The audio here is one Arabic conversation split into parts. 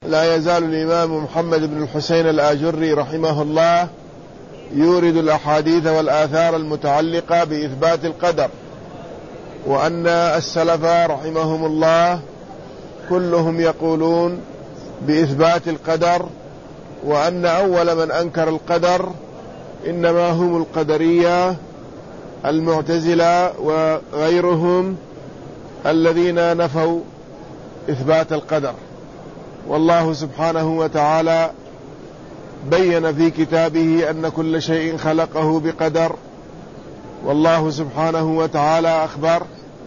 لا يزال الإمام محمد بن الحسين الآجري رحمه الله يورد الأحاديث والآثار المتعلقة بإثبات القدر، وأن السلف رحمهم الله كلهم يقولون بإثبات القدر، وأن أول من أنكر القدر إنما هم القدرية المعتزلة وغيرهم الذين نفوا إثبات القدر. والله سبحانه وتعالى بين في كتابه أن كل شيء خلقه بقدر، والله سبحانه وتعالى أخبر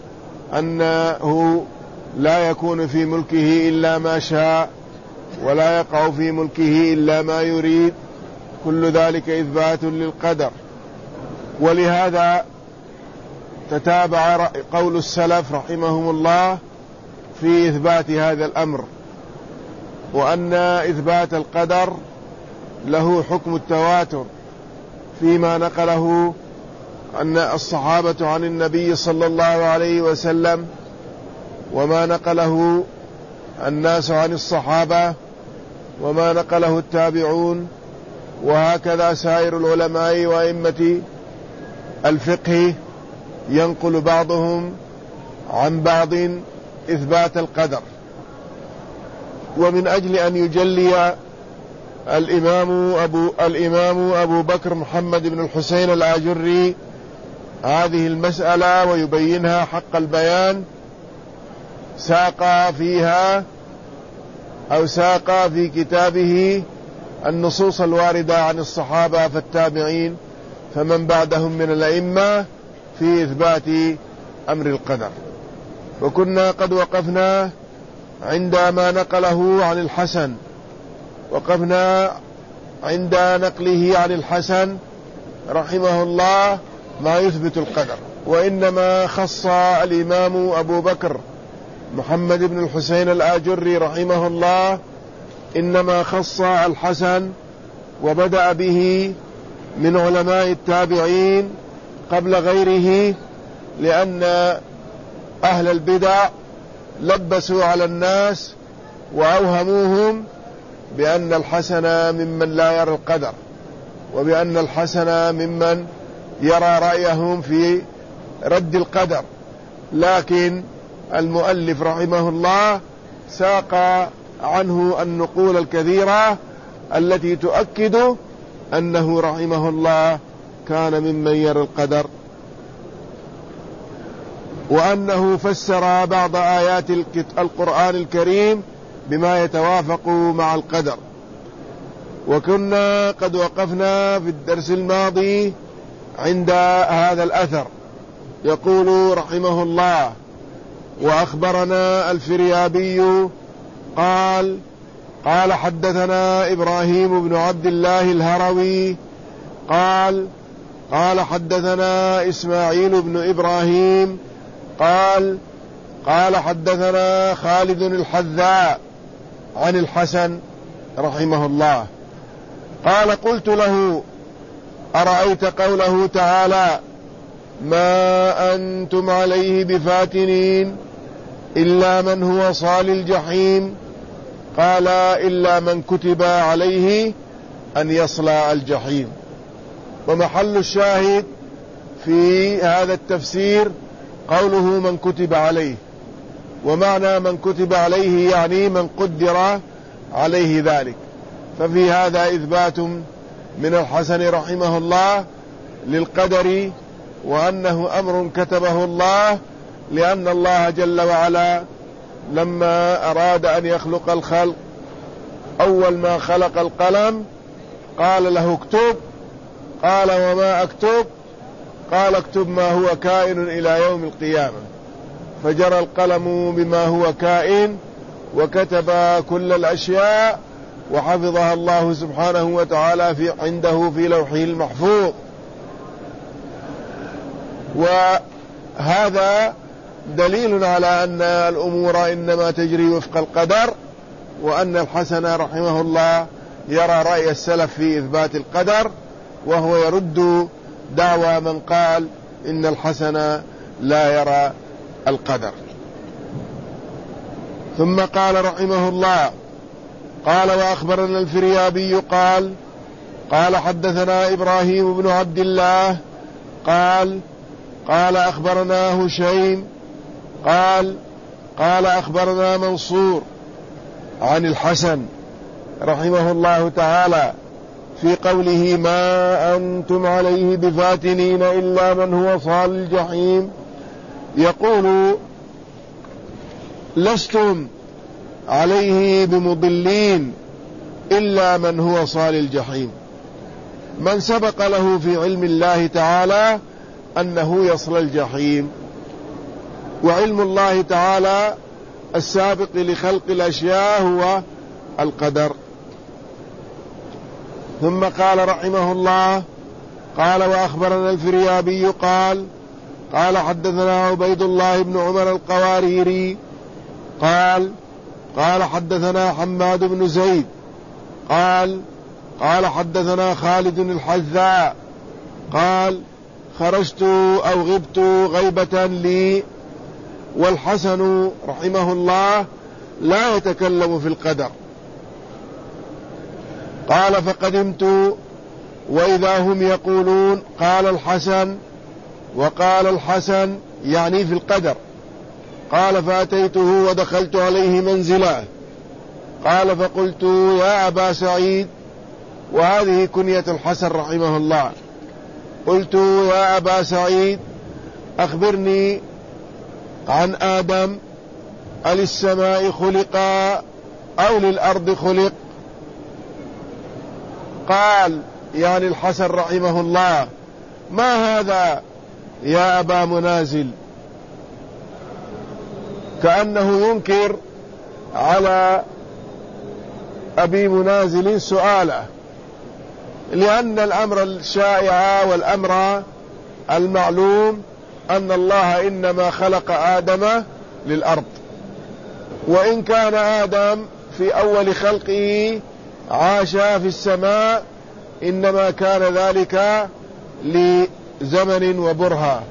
أنه لا يكون في ملكه إلا ما شاء ولا يقع في ملكه إلا ما يريد، كل ذلك إثبات للقدر. ولهذا تتابع قول السلف رحمهم الله في إثبات هذا الأمر، وأن إثبات القدر له حكم التواتر فيما نقله أن الصحابة عن النبي صلى الله عليه وسلم، وما نقله الناس عن الصحابة، وما نقله التابعون، وهكذا سائر العلماء وأئمة الفقه ينقل بعضهم عن بعض إثبات القدر. ومن أجل أن يجلي الإمام أبو بكر محمد بن الحسين الآجري هذه المسألة ويبينها حق البيان، ساق في كتابه النصوص الواردة عن الصحابة فالتابعين فمن بعدهم من الأئمة في إثبات أمر القدر. وكنا قد وقفنا عندما نقله عن الحسن، وقفنا عند نقله عن الحسن رحمه الله ما يثبت القدر، وإنما خص الإمام أبو بكر محمد بن الحسين الآجري رحمه الله إنما خص الحسن وبدأ به من علماء التابعين قبل غيره، لأن أهل البدع لبسوا على الناس وأوهموهم بأن الحسن ممن لا يرى القدر، وبأن الحسن ممن يرى رأيهم في رد القدر. لكن المؤلف رحمه الله ساق عنه النقول الكثيرة التي تؤكد أنه رحمه الله كان ممن يرى القدر، وأنه فسر بعض آيات القرآن الكريم بما يتوافق مع القدر. وكنا قد وقفنا في الدرس الماضي عند هذا الأثر، يقول رحمه الله: وأخبرنا الفريابي قال حدثنا إبراهيم بن عبد الله الهروي قال حدثنا إسماعيل بن إبراهيم قال حدثنا خالد الحذاء عن الحسن رحمه الله قال: قلت له: أرأيت قوله تعالى: ما أنتم عليه بفاتنين إلا من هو صال الجحيم؟ قال: إلا من كتب عليه أن يصلى الجحيم. ومحل الشاهد في هذا التفسير قوله من كتب عليه، ومعنى من كتب عليه يعني من قدر عليه ذلك. ففي هذا إثبات من الحسن رحمه الله للقدر، وأنه أمر كتبه الله، لأن الله جل وعلا لما أراد أن يخلق الخلق أول ما خلق القلم قال له: اكتب. قال: وما أكتب؟ قال: اكتب ما هو كائن إلى يوم القيامة. فجرى القلم بما هو كائن وكتب كل الأشياء، وحفظها الله سبحانه وتعالى عنده في لوحه المحفوظ. وهذا دليل على أن الأمور إنما تجري وفق القدر، وأن الحسن رحمه الله يرى رأي السلف في إثبات القدر، وهو يرد دعوى من قال إن الحسن لا يرى القدر. ثم قال رحمه الله: قال وأخبرنا الفريابي قال قال حدثنا إبراهيم بن عبد الله قال أخبرنا هشيم قال أخبرنا منصور عن الحسن رحمه الله تعالى في قوله ما أنتم عليه بفاتنين إلا من هو صال الجحيم، يقول لستم عليه بمضلين إلا من هو صال الجحيم، من سبق له في علم الله تعالى أنه يصل الجحيم، وعلم الله تعالى السابق لخلق الأشياء هو القدر. ثم قال رحمه الله قال وأخبرنا الفريابي قال حدثنا عبيد الله بن عمر القواريري قال حدثنا حماد بن زيد قال حدثنا خالد الحذاء قال خرجت أو غبت غيبة لي، والحسن رحمه الله لا يتكلم في القدر. قال فقدمت وإذا هم يقولون قال الحسن، وقال الحسن يعني في القدر. قال فأتيته ودخلت عليه منزله، قال فقلت يا أبا سعيد، وهذه كنية الحسن رحمه الله، قلت يا أبا سعيد أخبرني عن آدم، أللسماء خلق أو للأرض خلق؟ قال يعني الحسن رحمه الله ما هذا يا أبا منازل، كأنه ينكر على أبي منازل سؤاله، لأن الأمر الشائع والأمر المعلوم أن الله إنما خلق آدم للأرض، وإن كان آدم في أول خلقه عاش في السماء إنما كان ذلك لزمن وبرهة،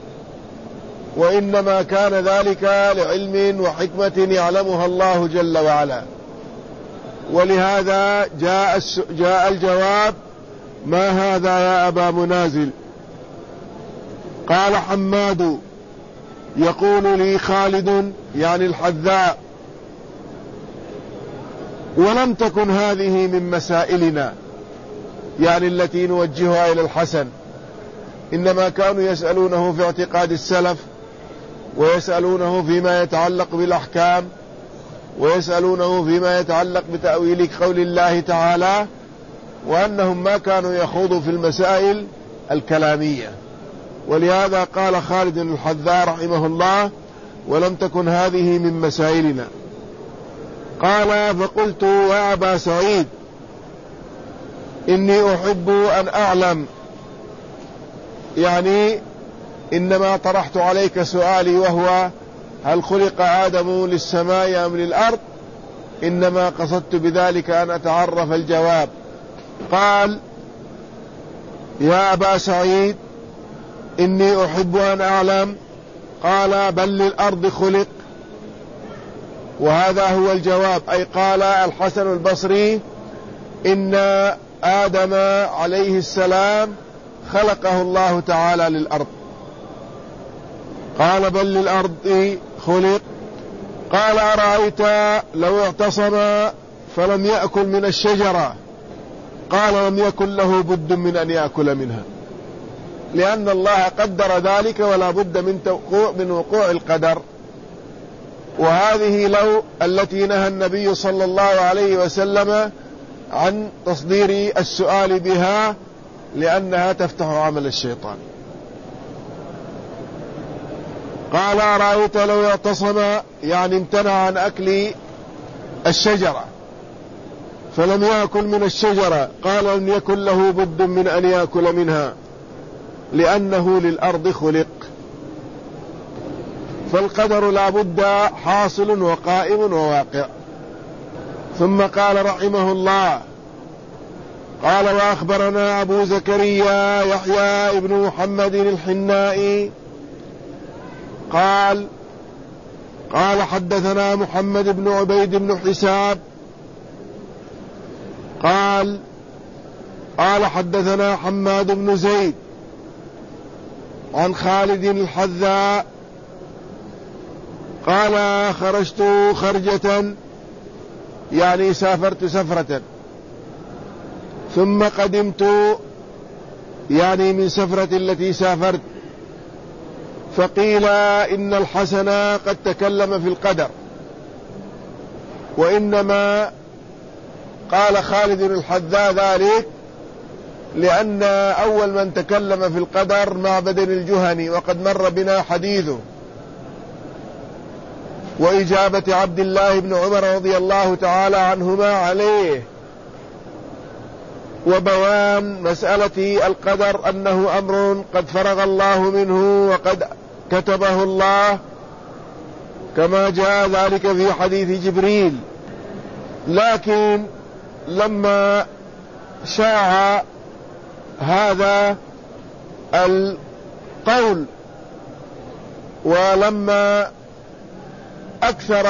وإنما كان ذلك لعلم وحكمة يعلمها الله جل وعلا. ولهذا جاء الجواب ما هذا يا أبا منازل. قال حماد يقول لي خالد يعني الحذاء ولم تكن هذه من مسائلنا، يعني التي نوجهها إلى الحسن، إنما كانوا يسألونه في اعتقاد السلف، ويسألونه فيما يتعلق بالأحكام، ويسألونه فيما يتعلق بتأويل قول الله تعالى، وأنهم ما كانوا يخوضوا في المسائل الكلامية. ولهذا قال خالد الحذاء رحمه الله ولم تكن هذه من مسائلنا. قال فقلت يا أبا سعيد إني أحب أن أعلم، يعني إنما طرحت عليك سؤالي وهو هل خلق آدم للسماء أم للأرض، إنما قصدت بذلك أن أتعرف الجواب. قال يا أبا سعيد إني أحب أن أعلم، قال بل للأرض خلق، وهذا هو الجواب. أي قال الحسن البصري إن آدم عليه السلام خلقه الله تعالى للأرض. قال بل للأرض خلق. قال أرأيت لو اعتصم فلم يأكل من الشجرة؟ قال لم يكن له بد من أن يأكل منها، لأن الله قدر ذلك ولا بد من وقوع القدر. وهذه لو التي نهى النبي صلى الله عليه وسلم عن تصدير السؤال بها، لأنها تفتح عمل الشيطان. قال أرأيت لو اعتصم يعني امتنع عن أكل الشجرة فلم يأكل من الشجرة، قال لم يكن له بد من أن يأكل منها لأنه للأرض خلق. فالقدر لا بد حاصل وقائم وواقع. ثم قال رحمه الله قال وأخبرنا أبو زكريا يحيى ابن محمد الحنائي قال حدثنا محمد بن عبيد بن حساب قال حدثنا حماد بن زيد عن خالد الحذاء قال خرجت خرجة يعني سافرت سفرة ثم قدمت يعني من سفرة التي سافرت فقيل إن الحسن قد تكلم في القدر. وإنما قال خالد الحذاء ذلك لأن أول من تكلم في القدر معبد الجهني، وقد مر بنا حديثه وإجابة عبد الله بن عمر رضي الله تعالى عنهما عليه، وبيان مسألة القدر أنه أمر قد فرغ الله منه وقد كتبه الله كما جاء ذلك في حديث جبريل. لكن لما شاع هذا القول ولما أكثر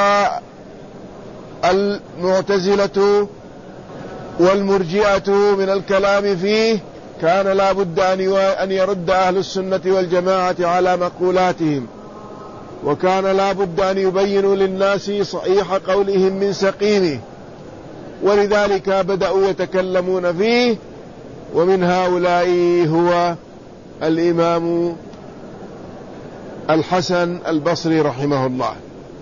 المعتزلة والمرجئة من الكلام فيه كان لا بد أن يرد أهل السنة والجماعة على مقولاتهم، وكان لا بد أن يبينوا للناس صحيح قولهم من سقيمه، ولذلك بدأوا يتكلمون فيه. ومن هؤلاء هو الإمام الحسن البصري رحمه الله.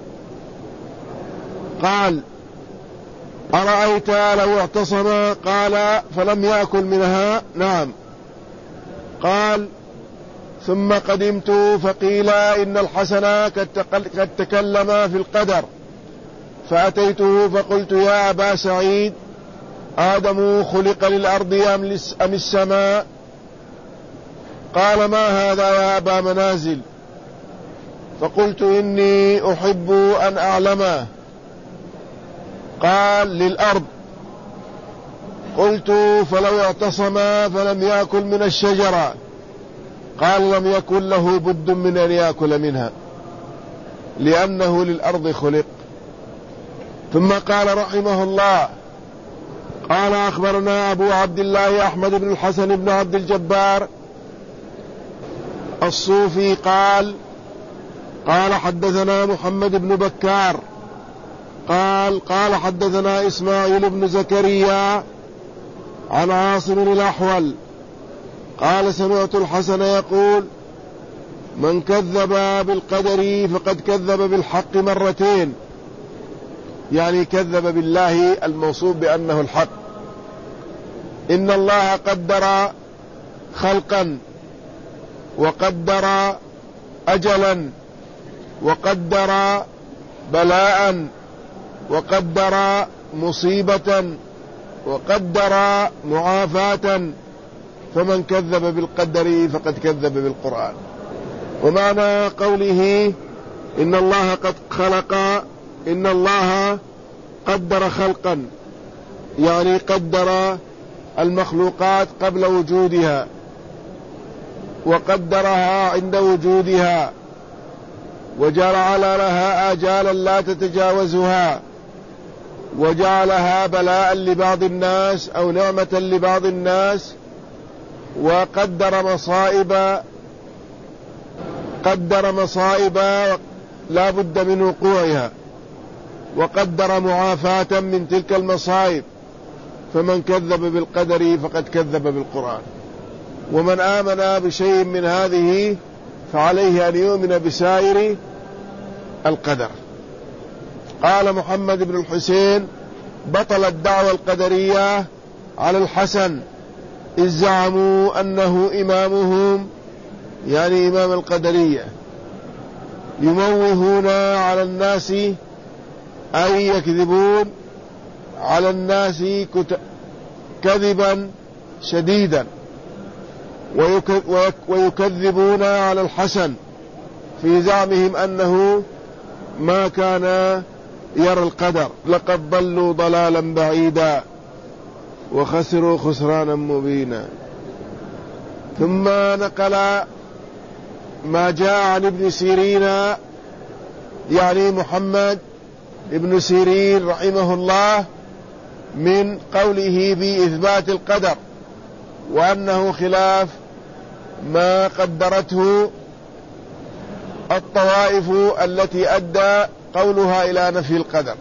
قال أرأيت لو اعتصم؟ قال فلم يأكل منها. نعم. قال ثم قدمت فقيل إن الحسن قد تكلم في القدر، فأتيته فقلت يا أبا سعيد آدم خلق للأرض أم السماء؟ قال ما هذا يا أبا منازل؟ فقلت إني أحب أن أعلمه. قال للأرض. قلت فلو اعتصم فلم يأكل من الشجرة؟ قال لم يكن له بد من أن يأكل منها لأنه للأرض خلق. ثم قال رحمه الله قال أخبرنا أبو عبد الله أحمد بن الحسن بن عبد الجبار الصوفي قال حدثنا محمد بن بكار قال حدثنا إسماعيل بن زكريا عن عاصم الأحول قال سمعت الحسن يقول من كذب بالقدر فقد كذب بالحق مرتين، يعني كذب بالله الموصوف بأنه الحق. إن الله قدر خلقا وقدر أجلا وقدر بلاء وقدر مصيبة وقدر معافاة، فمن كذب بالقدر فقد كذب بالقرآن. ومعنى قوله إن الله قد خلق، إن الله قدر خلقا يعني قدر المخلوقات قبل وجودها وقدرها عند وجودها وجعل لها آجالا لا تتجاوزها وجعلها بلاء لبعض الناس أو نعمة لبعض الناس، وقدر مصائب لا بد من وقوعها، وقدر معافاة من تلك المصائب. فمن كذب بالقدر فقد كذب بالقرآن. ومن آمن بشيء من هذه فعليه أن يؤمن بسائر القدر. قال محمد بن الحسين بطل الدعوة القدرية على الحسن إذ زعموا أنه إمامهم، يعني إمام القدرية، يموهون على الناس أي يكذبون على الناس كذبا شديدا، ويكذبون على الحسن في زعمهم أنه ما كان يرى القدر. لقد ضلوا ضلالا بعيدا وخسروا خسرانا مبينا. ثم نقل ما جاء عن ابن سيرين، يعني محمد ابن سيرين رحمه الله، من قوله في إثبات القدر، وأنه خلاف ما قدرته الطوائف التي أدى قولها إلى نفي القدر.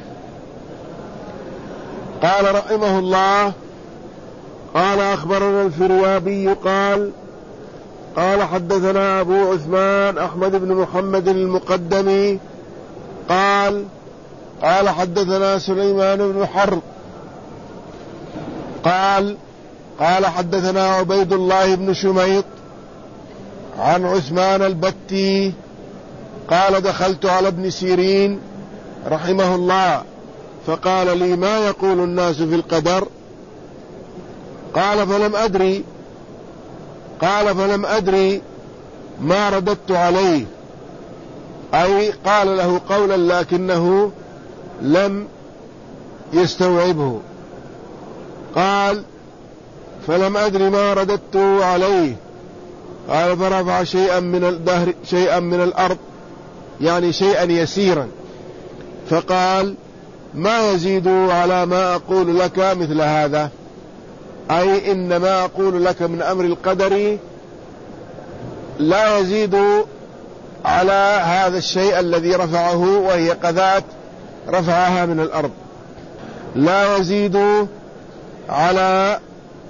قال رحمه الله: قال أخبرنا الفريابي قال حدثنا أبو عثمان أحمد بن محمد المقدمي قال حدثنا سليمان بن حرب قال حدثنا عبيد الله بن شميط عن عثمان البتي قال: دخلت على ابن سيرين رحمه الله فقال لي: ما يقول الناس في القدر؟ قال فلم أدري ما رددت عليه، أي قال له قولا لكنه لم يستوعبه. قال: فلم أدري ما رددت عليه. قال: فرفع شيئا من الأرض، يعني شيئا يسيرا، فقال: ما يزيد على ما أقول لك مثل هذا، أي إن ما أقول لك من أمر القدر لا يزيد على هذا الشيء الذي رفعه، وهي قذات رفعها من الأرض، لا يزيد على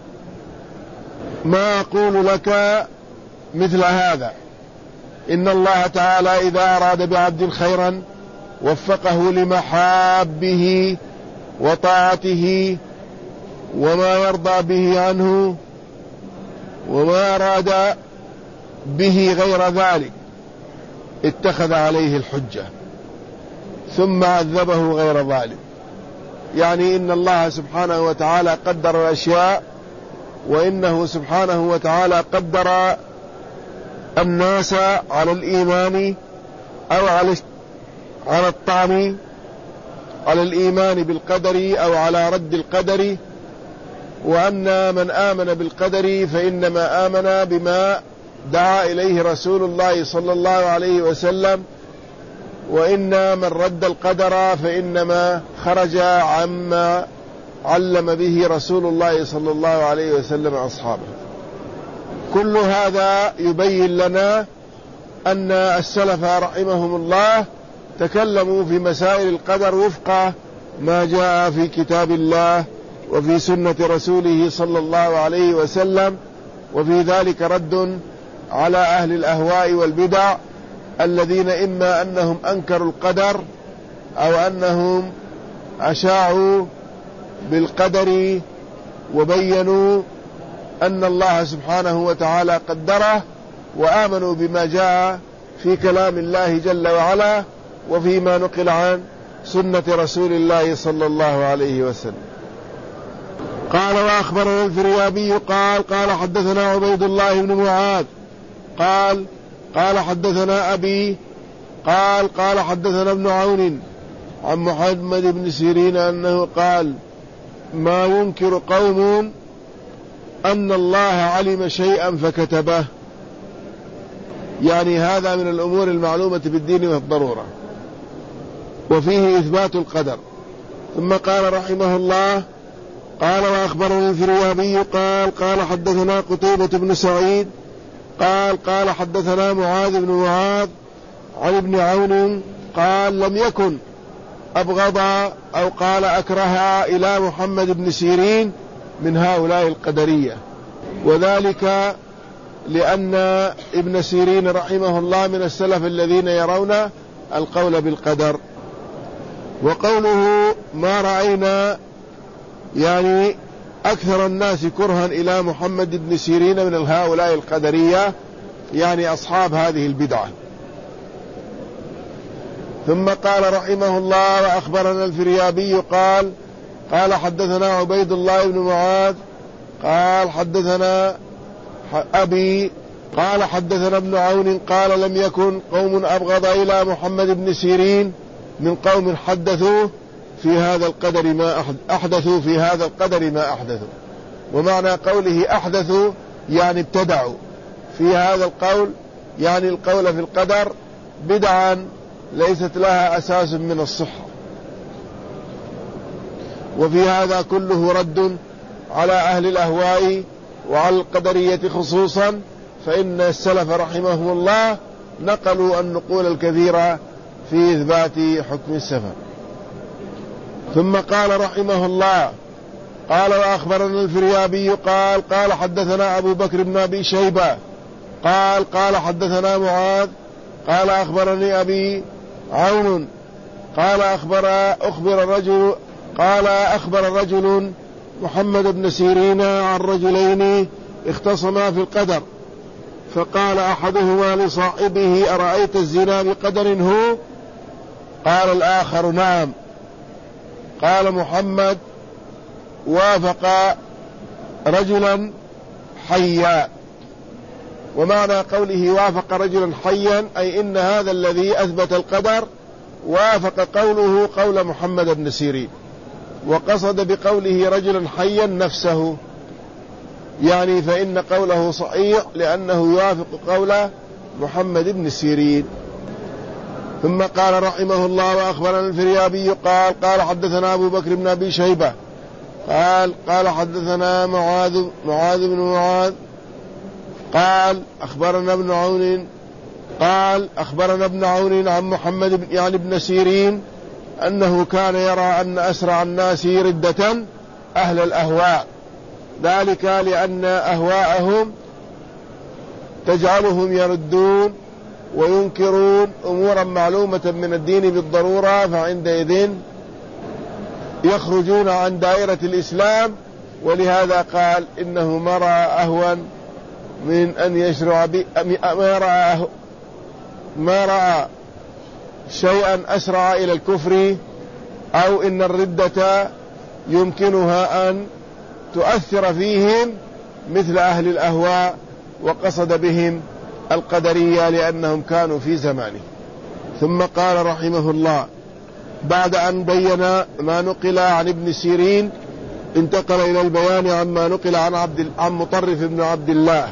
ما أقول لك مثل هذا. إن الله تعالى إذا أراد بعبد خيرا وفقه لمحابه وطاعته وما يرضى به عنه، وما أراد به غير ذلك اتخذ عليه الحجة ثم عذبه غير ذلك. يعني إن الله سبحانه وتعالى قدر الأشياء، وإنه سبحانه وتعالى قدر الناس على الإيمان أو على الطعن على الإيمان بالقدر أو على رد القدر، وأن من آمن بالقدر فإنما آمن بما دعا إليه رسول الله صلى الله عليه وسلم، وإن من رد القدر فإنما خرج عما علم به رسول الله صلى الله عليه وسلم أصحابه. كل هذا يبين لنا أن السلف رحمهم الله تكلموا في مسائل القدر وفق ما جاء في كتاب الله وفي سنة رسوله صلى الله عليه وسلم، وفي ذلك رد على أهل الأهواء والبدع الذين إما أنهم أنكروا القدر أو أنهم أشاعوا بالقدر وبينوا أن الله سبحانه وتعالى قدره، وآمنوا بما جاء في كلام الله جل وعلا وفيما نقل عن سنة رسول الله صلى الله عليه وسلم. قال: وأخبرنا الفريابي قال حدثنا عبيد الله بن معاذ قال حدثنا أبي قال حدثنا ابن عون عن محمد بن سيرين أنه قال: ما ينكر قوم أن الله علم شيئا فكتبه. يعني هذا من الأمور المعلومة بالدين والضرورة، وفيه إثبات القدر. ثم قال رحمه الله: قال: وأخبرنا الفريابي قال حدثنا قتيبة بن سعيد قال حدثنا معاذ بن معاذ عن ابن عون قال: لم يكن أبغض أو قال أكره إلى محمد بن سيرين من هؤلاء القدرية، وذلك لأن ابن سيرين رحمه الله من السلف الذين يرون القول بالقدر. وقوله: ما رأينا، يعني أكثر الناس كرها إلى محمد بن سيرين من هؤلاء القدرية، يعني أصحاب هذه البدعة. ثم قال رحمه الله: وأخبرنا الفريابي قال حدثنا عبيد الله بن معاذ قال حدثنا أبي قال حدثنا ابن عون قال: لم يكن قوم أبغض إلى محمد بن سيرين من قوم حدثوا في هذا القدر ما أحدثوا في هذا القدر ما أحدثوا. ومعنى قوله أحدثوا يعني ابتدعوا في هذا القول، يعني القول في القدر بدعا ليست لها أساس من الصحة. وفي هذا كله رد على أهل الأهواء وعلى القدرية خصوصا، فإن السلف رحمهم الله نقلوا النقول الكثيرة في إثبات حكم السفر. ثم قال رحمه الله: قال وأخبرنا الفريابي قال حدثنا أبو بكر بن أبي شيبة قال حدثنا معاذ قال أخبرني أبي عون قال أخبر رجل محمد بن سيرين عن رجلين اختصما في القدر، فقال أحدهما لصاحبه: أرأيت الزنا بقدر هو؟ قال الآخر: نعم. قال محمد: وافق رجلا حيا. ومعنى قوله وافق رجلا حيا أي إن هذا الذي أثبت القدر وافق قوله قول محمد بن سيرين، وقصد بقوله رجلا حيا نفسه، يعني فإن قوله صحيح لأنه يوافق قول محمد بن سيرين. ثم قال رحمه الله: وأخبرنا الفريابي قال حدثنا أبو بكر بن أبي شيبة قال حدثنا معاذ بن معاذ قال أخبرنا ابن عون عن محمد يعني بن سيرين أنه كان يرى أن أسرع الناس ردة أهل الأهواء، ذلك لأن أهواءهم تجعلهم يردون وينكرون أمورا معلومة من الدين بالضرورة، فعندئذ يخرجون عن دائرة الإسلام. ولهذا قال إنه ما رأى أهون من أن يشرع ما رأى شيئا أسرع إلى الكفر، أو إن الردة يمكنها أن تؤثر فيهم مثل أهل الأهواء، وقصد بهم القدرية لأنهم كانوا في زمانه. ثم قال رحمه الله: بعد أن بين ما نقل عن ابن سيرين انتقل إلى البيان عما نقل عن مطرف بن عبد الله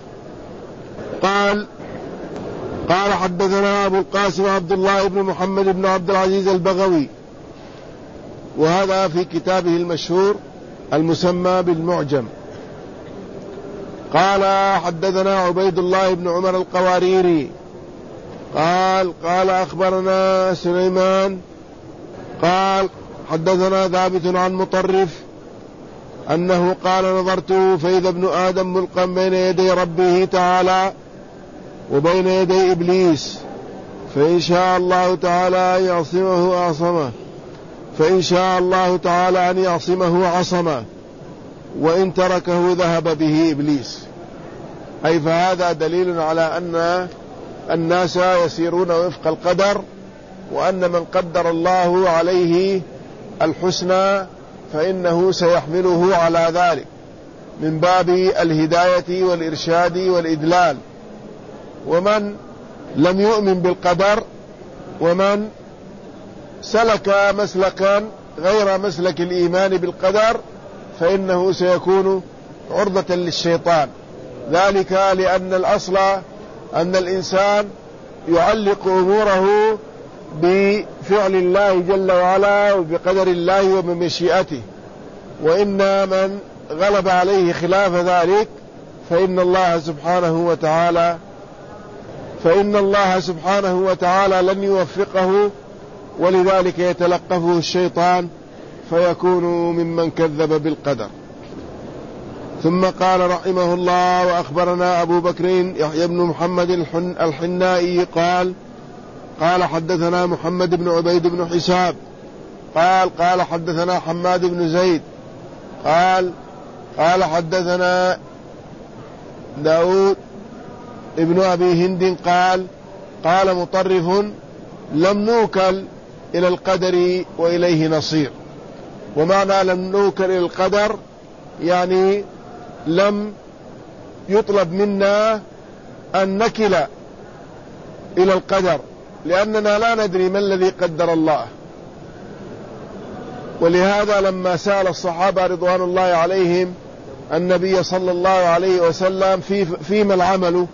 قال حدثنا أبو القاسم عبد الله بن محمد بن عبد العزيز البغوي، وهذا في كتابه المشهور المسمى بالمعجم. قال حدثنا عبيد الله بن عمر القواريري قال أخبرنا سليمان قال حدثنا ثابت عن مطرف أنه قال: نظرت فإذا ابن آدم ملقا بين يدي ربه تعالى وبين يدي إبليس، فإن شاء الله تعالى أن يعصمه أعصمه، فإن شاء الله تعالى أن يعصمه عصمه، وإن تركه ذهب به إبليس. أي فهذا دليل على أن الناس يسيرون وفق القدر، وأن من قدر الله عليه الحسنى فإنه سيحمله على ذلك من باب الهداية والإرشاد والإدلال. ومن لم يؤمن بالقدر ومن سلك مسلكا غير مسلك الإيمان بالقدر فإنه سيكون عرضة للشيطان، ذلك لأن الأصل أن الإنسان يعلق أموره بفعل الله جل وعلا وبقدر الله وبمشيئته، وإن من غلب عليه خلاف ذلك فإن الله سبحانه وتعالى لن يوفقه، ولذلك يتلقفه الشيطان فيكون ممن كذب بالقدر. ثم قال رحمه الله: وأخبرنا أبو بكر يحيى بن محمد الحنائي قال حدثنا محمد بن عبيد بن حساب قال حدثنا حماد بن زيد قال حدثنا داود ابن أبي هند قال مطرف: لم نوكل إلى القدر وإليه نصير. ومعنى لم نوكل إلى القدر يعني لم يطلب منا أن نكل إلى القدر، لأننا لا ندري ما الذي قدر الله. ولهذا لما سأل الصحابة رضوان الله عليهم النبي صلى الله عليه وسلم فيما العمل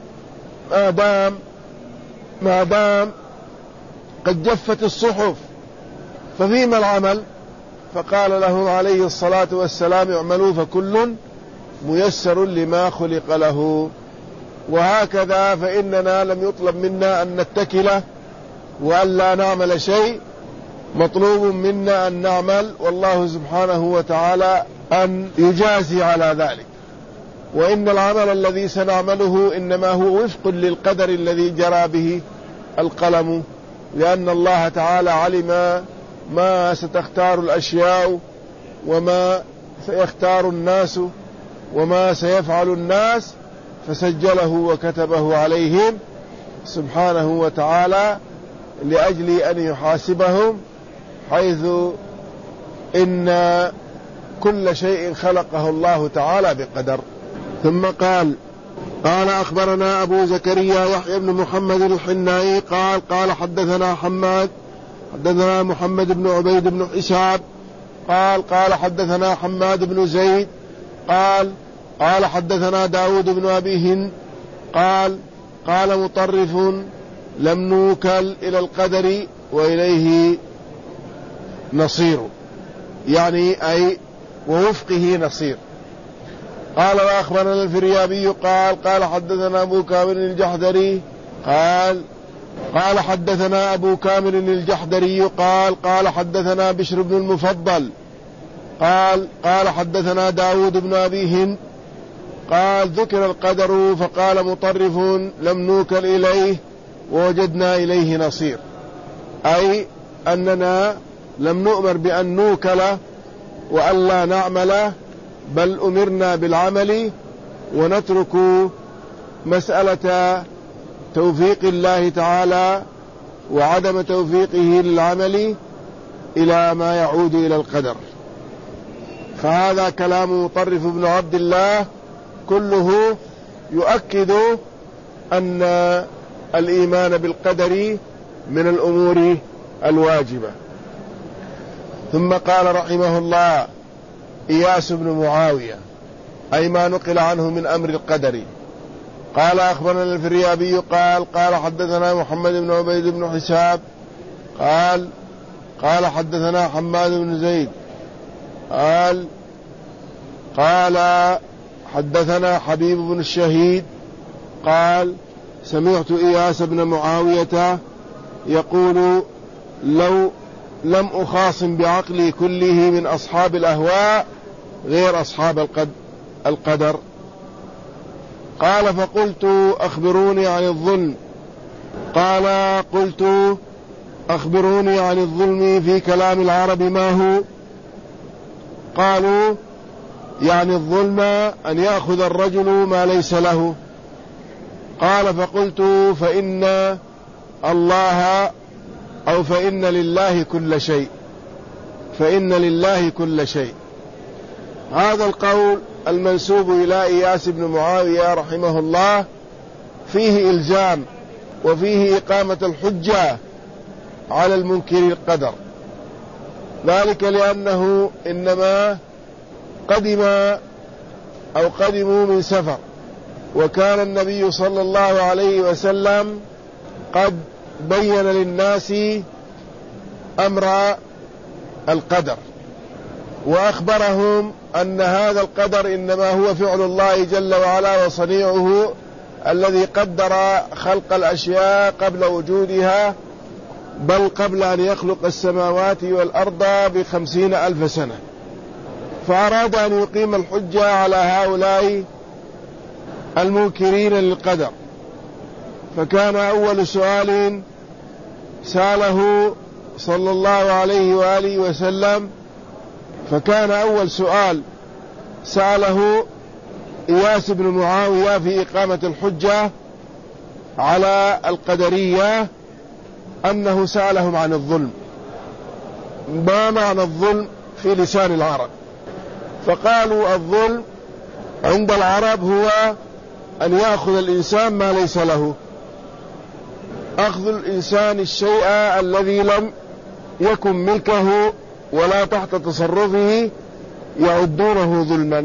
ما دام قد جفت الصحف، ففيما العمل؟ فقال لهم عليه الصلاة والسلام اعملوا فكل ميسر لما خلق له. وهكذا فإننا لم يطلب منا أن نتكل وأن لا نعمل شيء، مطلوب منا أن نعمل، والله سبحانه وتعالى أن يجازي على ذلك. وإن العمل الذي سنعمله إنما هو وفق للقدر الذي جرى به القلم، لأن الله تعالى علم ما ستختار الأشياء وما سيختار الناس وما سيفعل الناس، فسجله وكتبه عليهم سبحانه وتعالى لأجل أن يحاسبهم، حيث إن كل شيء خلقه الله تعالى بقدر. ثم قال أخبرنا أبو زكريا يحيى بن محمد الحنائي قال حدثنا حدثنا محمد بن عبيد بن حساب قال حدثنا حماد بن زيد قال حدثنا داود بن أبي هند قال مطرف لم نوكل إلى القدر وإليه نصير، يعني أي ووفقه نصير. قال وأخبرنا الفريابي قال حدثنا أبو كامل الجحدري قال حدثنا أبو كامل الجحدري قال حدثنا بشر بن المفضل قال حدثنا داود بن أبي هند ذكر القدر فقال مطرف لم نوكل إليه ووجدنا إليه نصير، أي أننا لم نؤمر بأن نوكل وأن لا نعمل، بل أمرنا بالعمل، ونترك مسألة توفيق الله تعالى وعدم توفيقه للعمل إلى ما يعود إلى القدر. فهذا كلام مطرف بن عبد الله كله يؤكد أن الإيمان بالقدر من الأمور الواجبة. ثم قال رحمه الله إياس بن معاوية، أي ما نقل عنه من أمر القدر. قال أخبرنا الفريابي قال حدثنا محمد بن عبيد بن حساب قال حدثنا حماد بن زيد قال حدثنا حبيب بن الشهيد قال سمعت إياس بن معاوية يقول لو لم أخاصم بعقلي كله من أصحاب الأهواء غير أصحاب القدر. قال فقلت أخبروني عن الظلم. قال قلت أخبروني عن الظلم في كلام العرب ما هو؟ قالوا يعني الظلم أن يأخذ الرجل ما ليس له. قال فقلت فإن الله أو فإن لله كل شيء، فإن لله كل شيء. هذا القول المنسوب إلى إياس بن معاوية رحمه الله فيه إلزام وفيه إقامة الحجة على المنكر القدر، ذلك لأنه إنما قدموا من سفر، وكان النبي صلى الله عليه وسلم قد بين للناس أمر القدر، وأخبرهم أن هذا القدر إنما هو فعل الله جل وعلا وصنيعه الذي قدر خلق الأشياء قبل وجودها، بل قبل أن يخلق السماوات والأرض ب50,000 سنة. فأراد أن يقيم الحجة على هؤلاء المنكرين للقدر. فكان أول سؤال سأله صلى الله عليه وآله وسلم، فكان أول سؤال سأله إياس بن معاوية في إقامة الحجة على القدرية أنه سألهم عن الظلم، ما معنى الظلم في لسان العرب؟ فقالوا الظلم عند العرب هو أن يأخذ الإنسان ما ليس له، أخذ الإنسان الشيء الذي لم يكن ملكه ولا تحت تصرفه يعدونه ظلما.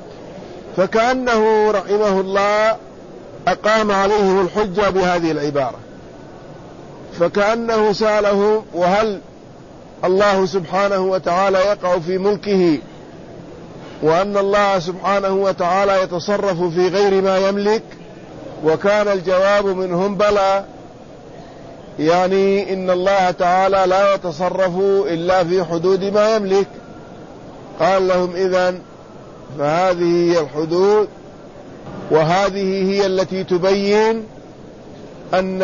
فكأنه رحمه الله أقام عليهم الحجة بهذه العبارة، فكأنه سأله وهل الله سبحانه وتعالى يقع في ملكه، وأن الله سبحانه وتعالى يتصرف في غير ما يملك؟ وكان الجواب منهم بلى، يعني إن الله تعالى لا يتصرف إلا في حدود ما يملك. قال لهم إذن فهذه هي الحدود، وهذه هي التي تبين أن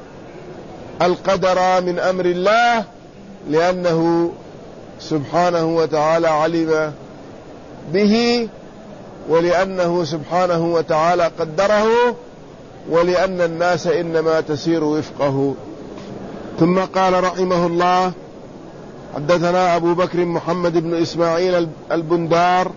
القدر من أمر الله، لأنه سبحانه وتعالى علم به، ولأنه سبحانه وتعالى قدره، ولأن الناس إنما تسير وفقه. ثم قال رحمه الله: حدثنا أبو بكر محمد بن إسماعيل البندار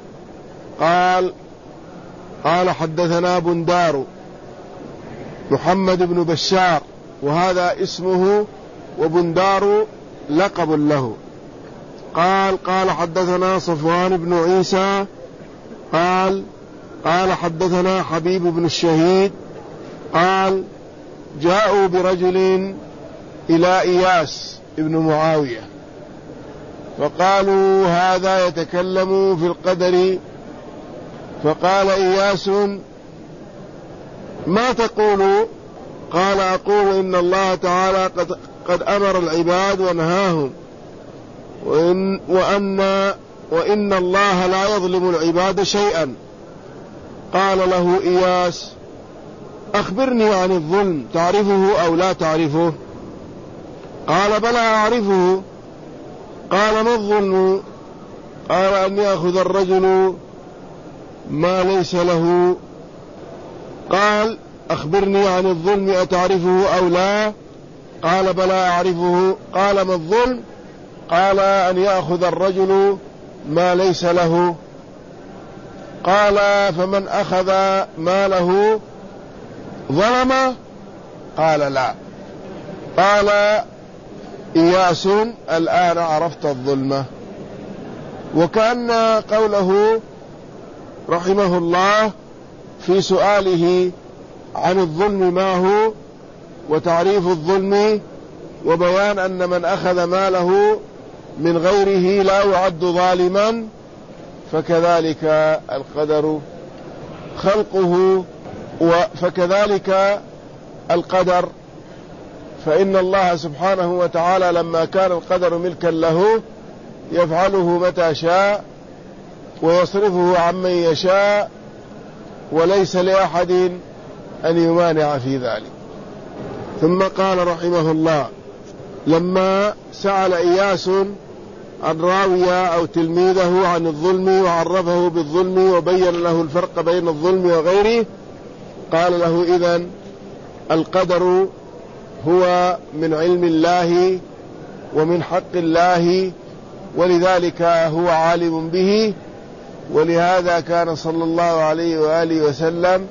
قال حدثنا بندار محمد بن بشار، وهذا اسمه، وبندار لقب له. قال حدثنا صفوان بن عيسى قال حدثنا حبيب بن الشهيد قال: جاءوا برجل إلى إياس ابن معاوية فقالوا: هذا يتكلم في القدر. فقال إياس: ما تقول؟ قال: أقول إن الله تعالى قد أمر العباد ونهاهم، وإن الله لا يظلم العباد شيئا. قال له إياس: أخبرني عن الظلم، تعرفه أو لا تعرفه؟ قال: بلى أعرفه. قال: ما الظلم؟ قال: أن يأخذ الرجل ما ليس له. قال: أخبرني عن الظلم، أتعرفه أو لا؟ قال: بلى أعرفه. قال: ما الظلم؟ قال: أن يأخذ الرجل ما ليس له. قال: فمن أخذ ماله ظلم؟ قال: لا. قال إياس: الآن عرفت الظلم. وكأن قوله رحمه الله في سؤاله عن الظلم ما هو، وتعريف الظلم، وبيان أن من أخذ ماله من غيره لا يعد ظالما، فكذلك القدر خلقه، فكذلك القدر، فإن الله سبحانه وتعالى لما كان القدر ملكا له يفعله متى شاء ويصرفه عمن يشاء، وليس لأحد أن يمانع في ذلك. ثم قال رحمه الله: لما سأل إياس عن راوية أو تلميذه عن الظلم وعرفه بالظلم وبين له الفرق بين الظلم وغيره، قال له: إذن القدر هو من علم الله ومن حق الله، ولذلك هو عالم به. ولهذا كان صلى الله عليه وآله وسلم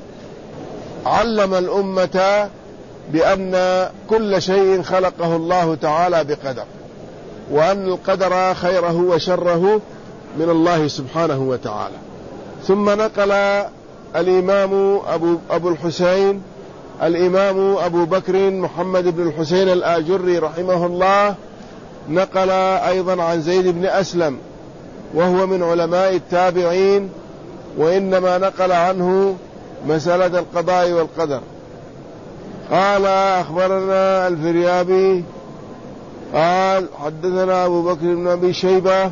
علم الأمة بأن كل شيء خلقه الله تعالى بقدر، وأن القدر خيره وشره من الله سبحانه وتعالى. ثم نقل الإمام أبو الحسين الإمام أبو بكر محمد بن الحسين الآجري رحمه الله، نقل أيضا عن زيد بن أسلم، وهو من علماء التابعين، وإنما نقل عنه مسألة القضاء والقدر. قال: أخبرنا الفريابي قال: حدثنا أبو بكر بن أبي شيبة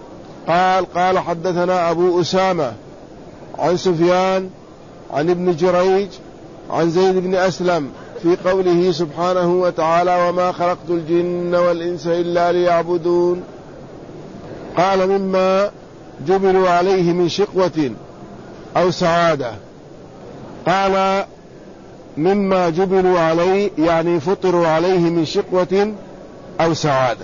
قال حدثنا أبو أسامة عن سفيان عن ابن جريج عن زيد بن أسلم في قوله سبحانه وتعالى: وما خلقت الجن والإنس إلا ليعبدون. قال: مما جبلوا عليه من شقوة أو سعادة. قال: مما جبلوا عليه يعني فطروا عليه من شقوة أو سعادة،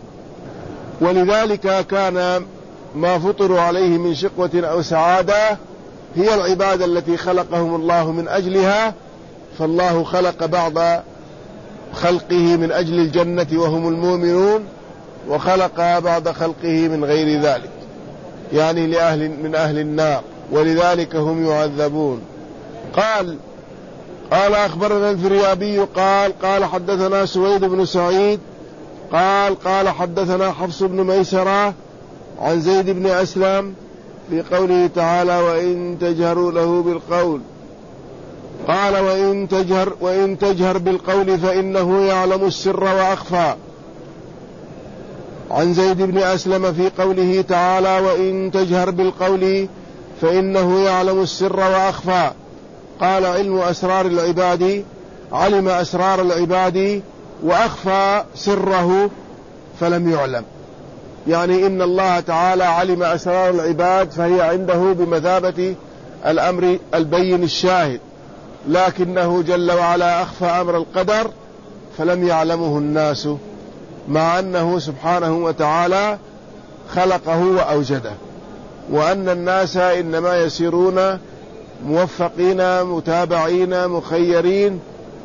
ولذلك كان ما فطروا عليه من شقوة أو سعادة هي العبادة التي خلقهم الله من أجلها، فالله خلق بعض خلقه من أجل الجنة وهم المؤمنون، وخلق بعض خلقه من غير ذلك، يعني من أهل النار، ولذلك هم يعذبون. قال أخبرنا الفريابي قال حدثنا سويد بن سعيد قال حدثنا حفص بن ميسرة عن زيد بن أسلم في قوله تعالى وإن تجهروا له بالقول. قال وإن تجهر بالقول فإنه يعلم السر وأخفى. عن زيد بن أسلم في قوله تعالى وإن تجهر بالقول فإنه يعلم السر وأخفى. قال علم أسرار العباد، علم أسرار العباد وأخفى سره فلم يعلم. يعني إن الله تعالى علم أسرار العباد فهي عنده بمثابة الأمر البين الشاهد، لكنه جل وعلا أخفى أمر القدر فلم يعلمه الناس، مع أنه سبحانه وتعالى خلقه وأوجده، وأن الناس إنما يسيرون موفقين متابعين مخيرين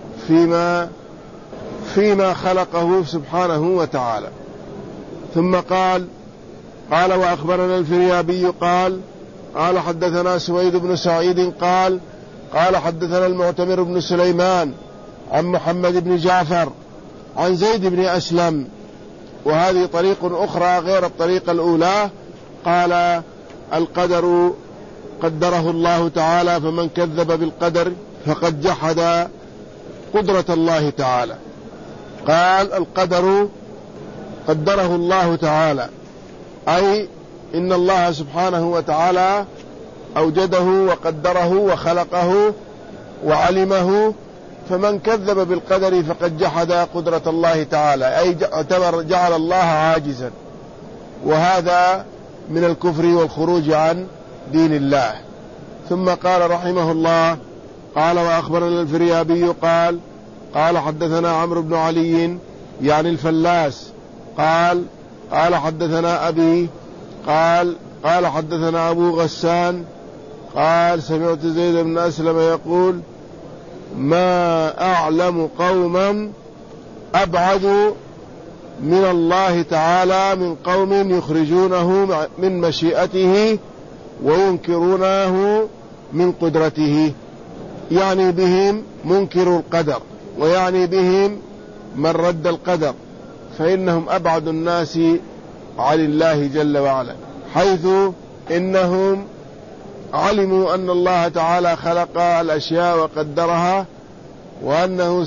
فيما خلقه سبحانه وتعالى. ثم قال وأخبرنا الفريابي قال حدثنا سويد بن سعيد قال حدثنا المعتمر بن سليمان عن محمد بن جعفر عن زيد بن أسلم، وهذه طريق أخرى غير الطريقة الأولى. قال القدر قدره الله تعالى، فمن كذب بالقدر فقد جحد قدرة الله تعالى. قال القدر قدره الله تعالى، أي إن الله سبحانه وتعالى أوجده وقدره وخلقه وعلمه، فمن كذب بالقدر فقد جحد قدرة الله تعالى، أي جعل الله عاجزا، وهذا من الكفر والخروج عن دين الله. ثم قال رحمه الله وأخبرنا الفريابي قال حدثنا عمرو بن علي يعني الفلاس قال حدثنا أبي قال حدثنا أبو غسان قال سمعت زيد بن أسلم يقول ما أعلم قوما أبعد من الله تعالى من قوم يخرجونه من مشيئته وينكرونه من قدرته، يعني بهم منكر القدر، ويعني بهم من رد القدر، فإنهم أبعد الناس عن الله جل وعلا، حيث إنهم علموا أن الله تعالى خلق الأشياء وقدرها، وأنه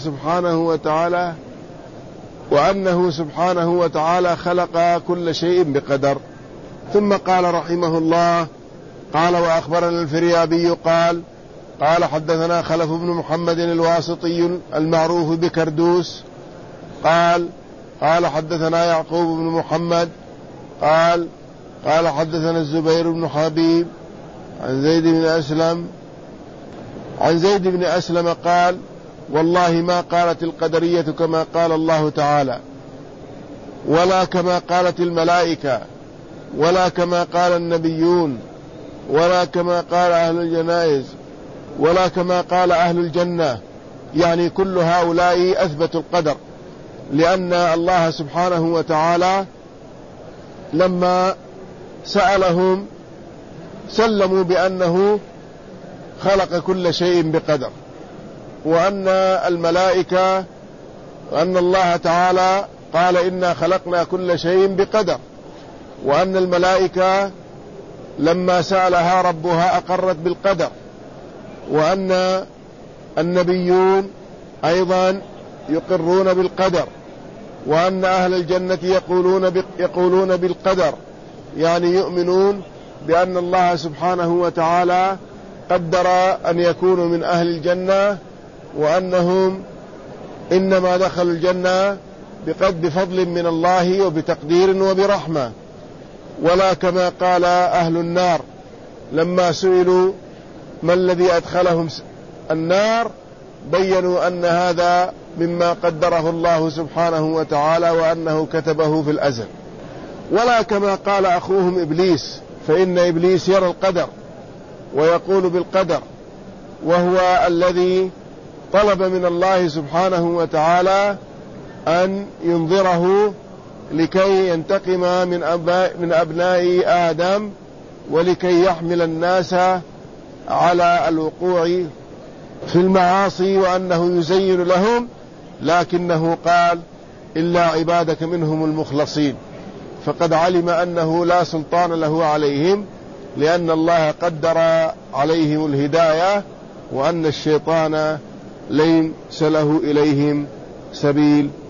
سبحانه وتعالى خلق كل شيء بقدر. ثم قال رحمه الله وأخبرنا الفريابي قال حدثنا خلف بن محمد الواسطي المعروف بكردوس قال حدثنا يعقوب بن محمد قال حدثنا الزبير بن حبيب عن زيد بن أسلم قال والله ما قالت القدرية كما قال الله تعالى، ولا كما قالت الملائكة، ولا كما قال النبيون، ولا كما قال أهل الجنائز، ولا كما قال أهل الجنة، يعني كل هؤلاء أثبتوا القدر، لأن الله سبحانه وتعالى لما سألهم سلموا بأنه خلق كل شيء بقدر، وأن الملائكة وأن الله تعالى قال إنا خلقنا كل شيء بقدر، وأن الملائكة لما سألها ربها أقرت بالقدر، وأن النبيون أيضا يقرون بالقدر، وأن أهل الجنة يقولون بالقدر، يعني يؤمنون بأن الله سبحانه وتعالى قدر أن يكونوا من أهل الجنة، وأنهم إنما دخلوا الجنة بفضل من الله وبتقدير وبرحمة. ولا كما قال أهل النار لما سئلوا ما الذي أدخلهم النار بيّنوا أن هذا مما قدره الله سبحانه وتعالى وأنه كتبه في الأزل. ولا كما قال أخوهم إبليس، فإن إبليس يرى القدر ويقول بالقدر، وهو الذي طلب من الله سبحانه وتعالى أن ينظره لكي ينتقم من أبناء آدم، ولكي يحمل الناس على الوقوع في المعاصي، وأنه يزين لهم، لكنه قال إلا عبادك منهم المخلصين، فقد علم أنه لا سلطان له عليهم، لأن الله قدر عليهم الهداية، وأن الشيطان ليس له إليهم سبيل.